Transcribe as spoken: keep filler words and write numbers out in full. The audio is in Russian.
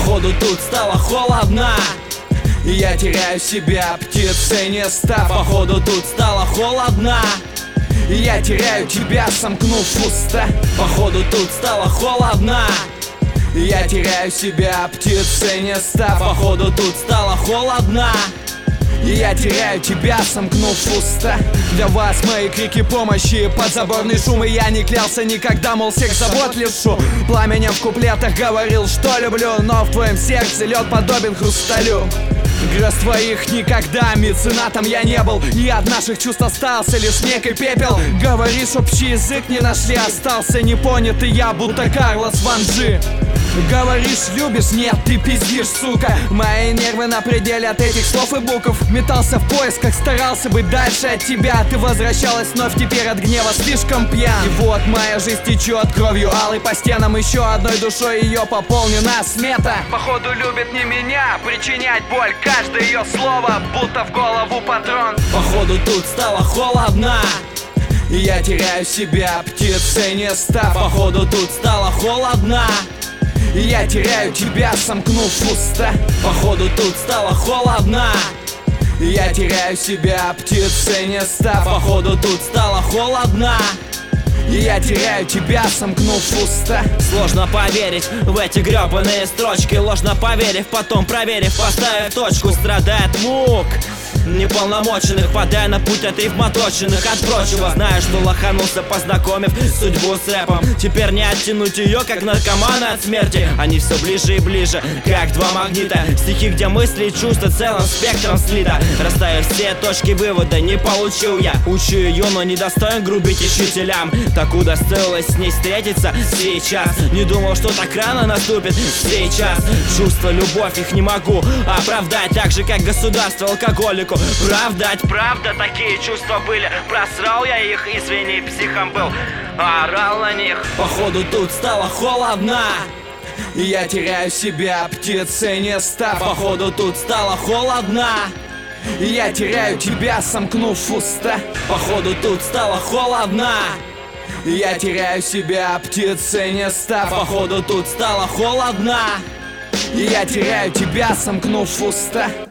Походу тут стало холодно, и я теряю себя, птицей не став. Походу тут стало холодно, и я теряю тебя, сомкнув уста. Походу тут стало холодно, и я теряю себя, птицей не став. Походу тут стало холодно, и я теряю тебя, сомкнув уста. Для вас мои крики помощи, подзаборный шум. И я не клялся никогда, мол, всех забот лишу. Пламенем в куплетах говорил, что люблю, но в твоем сердце лед подобен хрусталю. Грез твоих никогда меценатом я не был, и от наших чувств остался лишь некий пепел. Говоришь, общий язык не нашли, остался непонятый я, будто Карлос Ван Джи. Говоришь, любишь, нет, ты пиздишь, сука. Мои нервы на пределе от этих слов и букв. Метался в поисках, старался быть дальше от тебя. Ты возвращалась вновь, теперь от гнева слишком пьян. И вот моя жизнь течет кровью алой по стенам. Еще одной душой ее пополнена смета. Походу любит не меня, причинять боль. Каждое ее слово, будто в голову патрон. Походу тут стало холодно, и я теряю себя, птицей не став. Походу тут стало холодно, и я теряю тебя, сомкнув уста. Походу тут стало холодно, и я теряю себя, птицей не став. Походу тут стало холодно, и я теряю тебя, сомкнув уста. Сложно поверить в эти гребаные строчки. Ложно поверив, потом проверив, поставив точку. Страдает мук неполномоченных, падая на путь от рифмоточенных. От прочего, знаю, что лоханулся, познакомив судьбу с рэпом. Теперь не оттянуть ее, как наркоманы от смерти. Они все ближе и ближе, как два магнита. Стихи, где мысли и чувства целым спектром слита. Расставив все точки вывода, не получил я. Учу ее, но не достоин грубить учителям. Так удостоилось с ней встретиться сейчас. Не думал, что так рано наступит сейчас. Чувства, любовь, их не могу оправдать, так же, как государство алкоголику правдать. Правда, такие чувства были. Просрал я их, извини, психом был, орал на них. Походу тут стало холодно, и я теряю себя, птицей не став. Походу тут стало холодно, и я теряю тебя, сомкнув уста. Походу тут стало холодно, и я теряю себя, птицей не став. Походу тут стало холодно, и я теряю тебя, сомкнув уста.